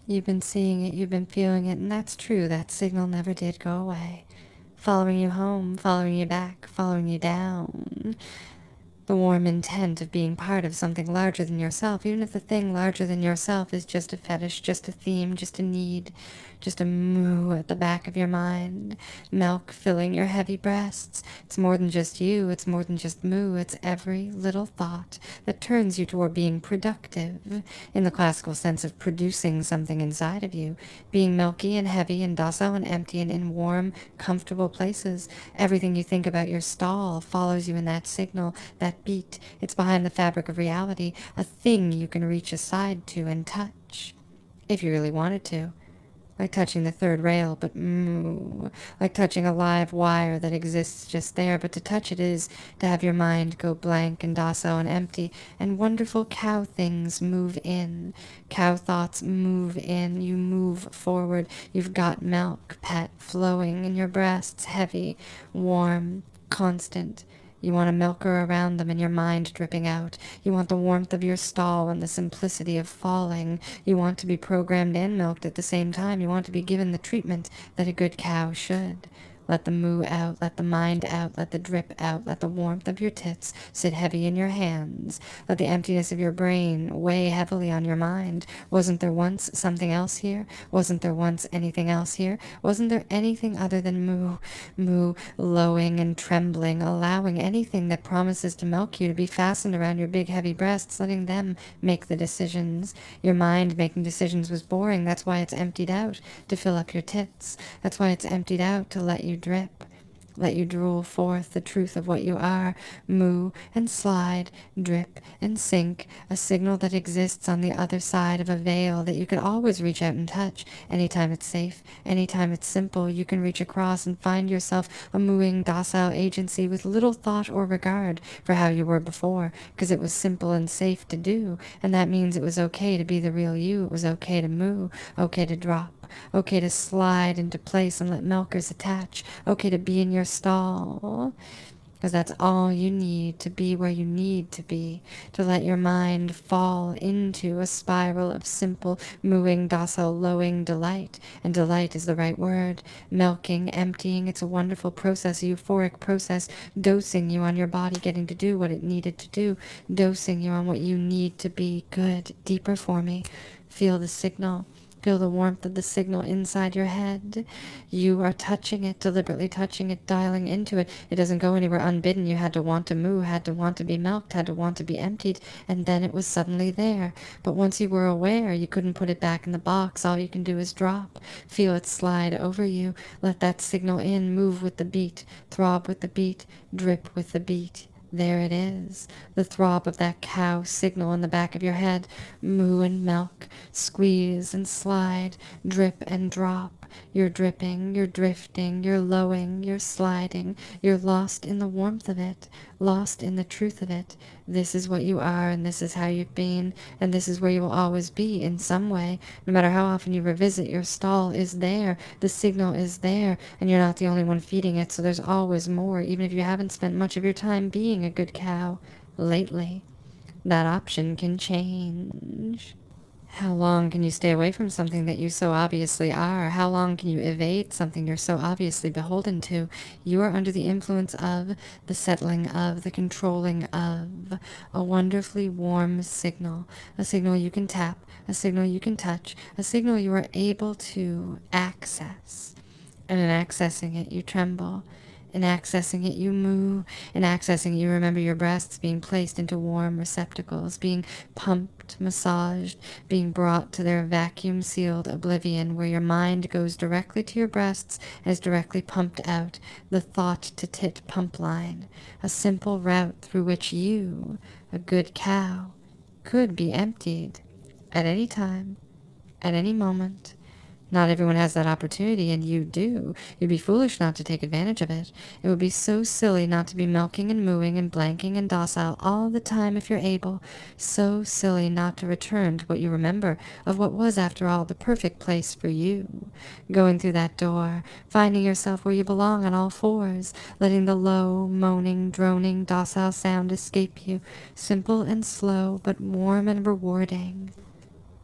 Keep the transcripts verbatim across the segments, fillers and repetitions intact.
You've been seeing it, you've been feeling it, and that's true. That signal never did go away. Following you home, following you back, following you down. The warm intent of being part of something larger than yourself, even if the thing larger than yourself is just a fetish, just a theme, just a need, just a moo at the back of your mind, milk filling your heavy breasts. It's more than just you, it's more than just moo, it's every little thought that turns you toward being productive, in the classical sense of producing something inside of you, being milky and heavy and docile and empty and in warm, comfortable places. Everything you think about your stall follows you in that signal, that beat. It's behind the fabric of reality, a thing you can reach aside to and touch, if you really wanted to. Like touching the third rail, but moo. Like touching a live wire that exists just there, but to touch it is to have your mind go blank and docile and empty, and wonderful cow things move in. Cow thoughts move in. You move forward. You've got milk, pet, flowing in your breasts, heavy, warm, constant. You want to milk her around them and your mind dripping out. You want the warmth of your stall and the simplicity of falling. You want to be programmed and milked at the same time. You want to be given the treatment that a good cow should. Let the moo out, let the mind out, let the drip out, let the warmth of your tits sit heavy in your hands. Let the emptiness of your brain weigh heavily on your mind. Wasn't there once something else here? Wasn't there once anything else here? Wasn't there anything other than moo, moo, lowing and trembling, allowing anything that promises to milk you to be fastened around your big heavy breasts, letting them make the decisions? Your mind making decisions was boring. That's why it's emptied out, to fill up your tits. That's why it's emptied out, to let you drip, let you drool forth the truth of what you are, moo and slide, drip and sink, a signal that exists on the other side of a veil that you can always reach out and touch. Anytime it's safe, anytime it's simple, you can reach across and find yourself a mooing, docile agency with little thought or regard for how you were before, because it was simple and safe to do, and that means it was okay to be the real you. It was okay to moo, okay to drop, okay to slide into place and let milkers attach, okay to be in your stall, because that's all you need to be where you need to be, to let your mind fall into a spiral of simple, mooing, docile, lowing delight. And delight is the right word. Milking, emptying, it's a wonderful process, a euphoric process, dosing you on your body getting to do what it needed to do, dosing you on what you need to be. Good. Deeper for me. Feel the signal. Feel the warmth of the signal inside your head. You are touching it, deliberately touching it, dialing into it. It doesn't go anywhere unbidden. You had to want to moo, had to want to be milked, had to want to be emptied, and then it was suddenly there. But once you were aware, you couldn't put it back in the box. All you can do is drop. Feel it slide over you. Let that signal in, move with the beat, throb with the beat, drip with the beat. There it is, the throb of that cow signal in the back of your head. Moo and milk, squeeze and slide, drip and drop. You're dripping, you're drifting, you're lowing, you're sliding. You're lost in the warmth of it, lost in the truth of it. This is what you are, and this is how you've been, and this is where you will always be in some way. No matter how often you revisit, your stall is there, the signal is there, and you're not the only one feeding it, so there's always more, even if you haven't spent much of your time being a good cow lately. That option can change. How long can you stay away from something that you so obviously are? How long can you evade something you're so obviously beholden to? You are under the influence of, the settling of, the controlling of a wonderfully warm signal, a signal you can tap, a signal you can touch, a signal you are able to access. And in accessing it, you tremble. In accessing it, you moo. In accessing it, you remember your breasts being placed into warm receptacles, being pumped, massaged, being brought to their vacuum-sealed oblivion, where your mind goes directly to your breasts and is directly pumped out, the thought-to-tit pump line, a simple route through which you, a good cow, could be emptied at any time, at any moment. Not everyone has that opportunity, and you do. You'd be foolish not to take advantage of it. It would be so silly not to be milking and mooing and blanking and docile all the time if you're able. So silly not to return to what you remember of what was, after all, the perfect place for you. Going through that door, finding yourself where you belong on all fours, letting the low, moaning, droning, docile sound escape you, simple and slow, but warm and rewarding.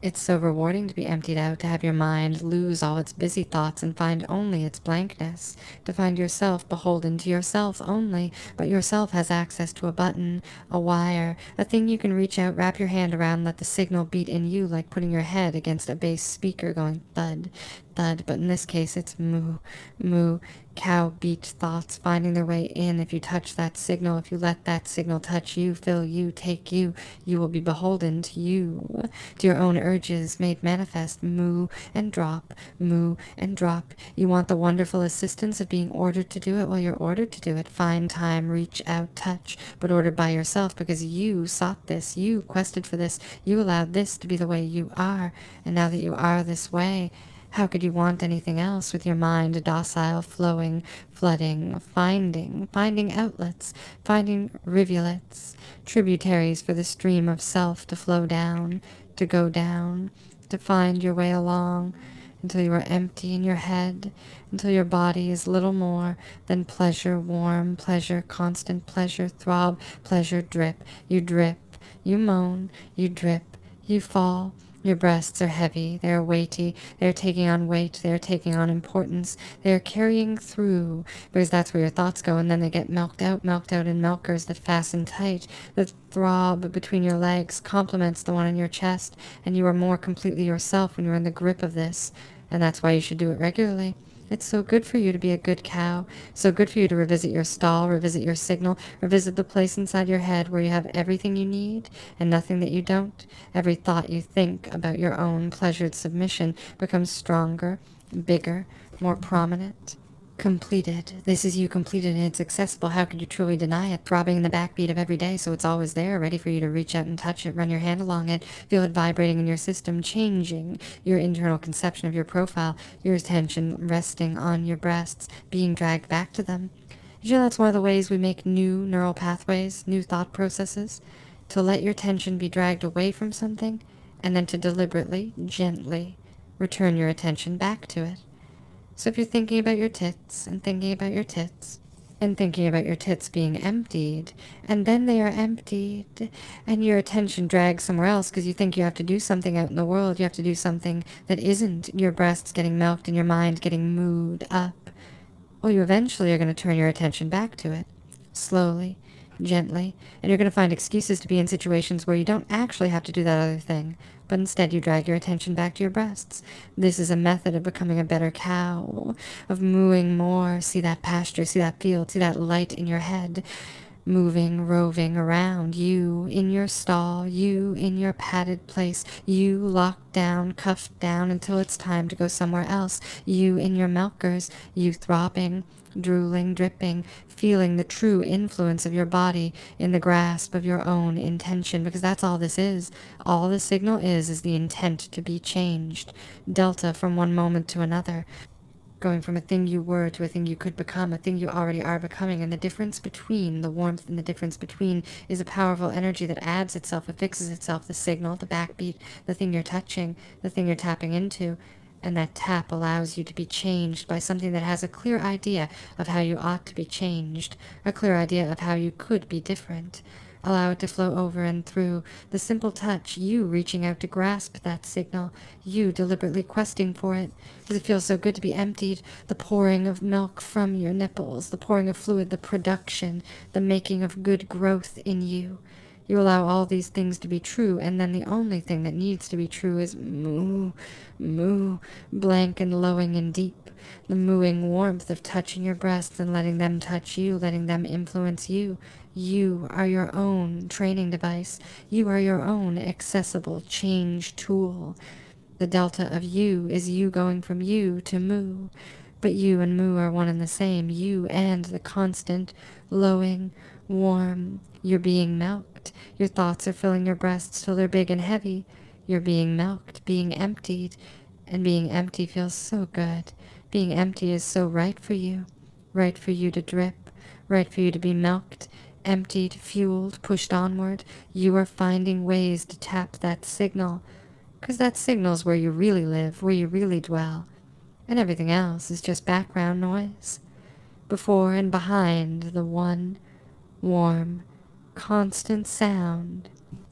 It's so rewarding to be emptied out, to have your mind lose all its busy thoughts and find only its blankness, to find yourself beholden to yourself only, but yourself has access to a button, a wire, a thing you can reach out, wrap your hand around, let the signal beat in you like putting your head against a bass speaker going thud, thud, but in this case it's moo, moo, cow beat thoughts finding their way in. If you touch that signal, if you let that signal touch you, fill you, take you, you will be beholden to you, to your own urges made manifest, moo and drop, moo and drop. You want the wonderful assistance of being ordered to do it. Well, you're ordered to do it. Find time, reach out, touch, but ordered by yourself because you sought this, you quested for this, you allowed this to be the way you are, and now that you are this way, how could you want anything else with your mind docile, flowing, flooding, finding, finding outlets, finding rivulets, tributaries for the stream of self to flow down, to go down, to find your way along, until you are empty in your head, until your body is little more than pleasure, warm pleasure, constant pleasure, throb, pleasure, drip. You drip, you moan, you drip, you fall. Your breasts are heavy, they are weighty, they are taking on weight, they are taking on importance, they are carrying through, because that's where your thoughts go, and then they get milked out, milked out in milkers that fasten tight. The throb between your legs complements the one in your chest, and you are more completely yourself when you're in the grip of this, and that's why you should do it regularly. It's so good for you to be a good cow, so good for you to revisit your stall, revisit your signal, revisit the place inside your head where you have everything you need and nothing that you don't. Every thought you think about your own pleasured submission becomes stronger, bigger, more prominent. Completed. This is you completed and it's accessible. How could you truly deny it? Throbbing in the backbeat of every day, so it's always there, ready for you to reach out and touch it, run your hand along it, feel it vibrating in your system, changing your internal conception of your profile, your attention resting on your breasts, being dragged back to them. Did you know that's one of the ways we make new neural pathways, new thought processes? To let your attention be dragged away from something, and then to deliberately, gently, return your attention back to it. So if you're thinking about your tits, and thinking about your tits, and thinking about your tits being emptied, and then they are emptied, and your attention drags somewhere else because you think you have to do something out in the world, you have to do something that isn't your breasts getting milked and your mind getting mooed up, well, you eventually are going to turn your attention back to it, slowly, gently, and you're going to find excuses to be in situations where you don't actually have to do that other thing, but instead you drag your attention back to your breasts. This is a method of becoming a better cow, of mooing more, see that pasture, see that field, see that light in your head, moving, roving around, you in your stall, you in your padded place, you locked down, cuffed down until it's time to go somewhere else, you in your milkers, you throbbing, drooling, dripping, feeling the true influence of your body in the grasp of your own intention, because that's all this is. All the signal is, is the intent to be changed. Delta from one moment to another. Going from a thing you were to a thing you could become, a thing you already are becoming, and the difference between, the warmth and the difference between, is a powerful energy that adds itself, affixes itself, the signal, the backbeat, the thing you're touching, the thing you're tapping into, and that tap allows you to be changed by something that has a clear idea of how you ought to be changed, a clear idea of how you could be different. Allow it to flow over and through, the simple touch, you reaching out to grasp that signal, you deliberately questing for it, because it feels so good to be emptied, the pouring of milk from your nipples, the pouring of fluid, the production, the making of good growth in you. You allow all these things to be true, and then the only thing that needs to be true is moo, moo, blank and lowing and deep, the mooing warmth of touching your breasts and letting them touch you, letting them influence you. You are your own training device. You are your own accessible change tool. The delta of you is you going from you to moo. But you and moo are one and the same. You and the constant, lowing, warm. You're being milked. Your thoughts are filling your breasts till they're big and heavy. You're being milked, being emptied. And being empty feels so good. Being empty is so right for you. Right for you to drip. Right for you to be milked. Emptied, fueled, pushed onward. You are finding ways to tap that signal. Because that signal's where you really live, where you really dwell. And everything else is just background noise. Before and behind the one warm, constant sound.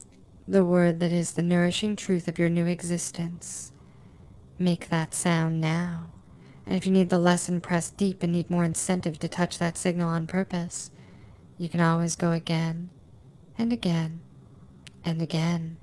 the word that is the nourishing truth of your new existence. Make that sound now. And if you need the lesson pressed deep and need more incentive to touch that signal on purpose, you can always go again and again and again.